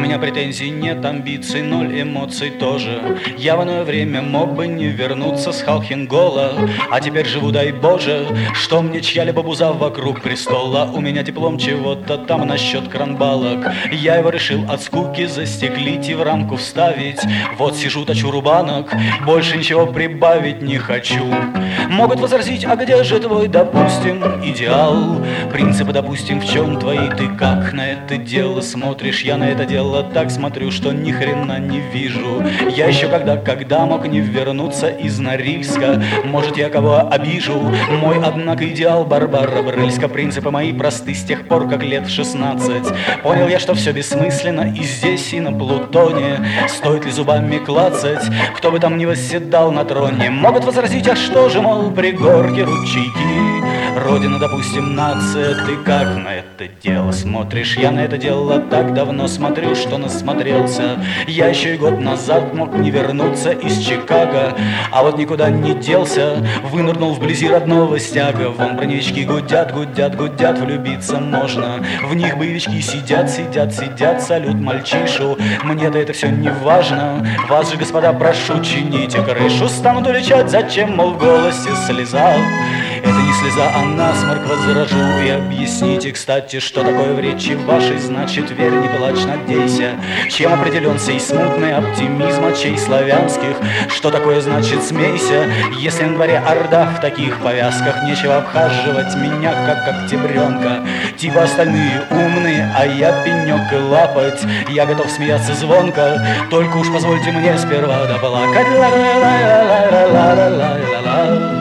меня претензий нет, амбиций ноль, эмоций тоже. Я в иное время мог бы не вернуться с Халхингола, а теперь живу, дай Боже, что мне чья-либо буза вокруг престола. У меня диплом чего-то там насчет кранбалок. Я его решил от скуки застеклить и в рамку вставить. Вот сижу, точу рубанок, больше ничего прибавить не хочу. Могут возразить, а где же твой, допустим, идеал? Принципы, допустим, в чем твои? Ты как на это дело смотришь? Я на это дело так смотрю, что ни хрена не вижу. Я еще когда мог не вернуться из Норильска. Может, я кого обижу? Мой, однако, идеал Барбара Брыльска. Принципы мои просты с тех пор, как лет в 16. Понял я, что все бессмысленно и здесь, и на Плутоне. Стоит ли зубами клацать, кто бы там ни восседал на троне? Могут возразить, а что же, мол, пригорки, ручейки, родина, допустим, нация. Ты как на это дело смотришь? Я на это дело так давно смотрю, что насмотрелся. Я еще и год назад мог не вернуться из Чикаго, а вот никуда не делся, вынырнул вблизи родного стяга. Вон броневички гудят, гудят, гудят, влюбиться можно. В них боевички сидят, сидят, сидят, салют мальчишу. Мне-то это все не важно, вас же, господа, прошу, чините крышу. Станут уличать, зачем, мол, в голосе слеза. Это не слеза, а насморк, возражу. И объясните, кстати, что такое в речи вашей значит верь, не плачь, надейся. Чем определен сей смутный оптимизм очей славянских? Что такое значит смейся? Если на дворе орда в таких повязках, нечего обхаживать меня, как октябренка. Типа остальные умные, а я пенек и лапать. Я готов смеяться звонко, только уж позвольте мне сперва доплакать.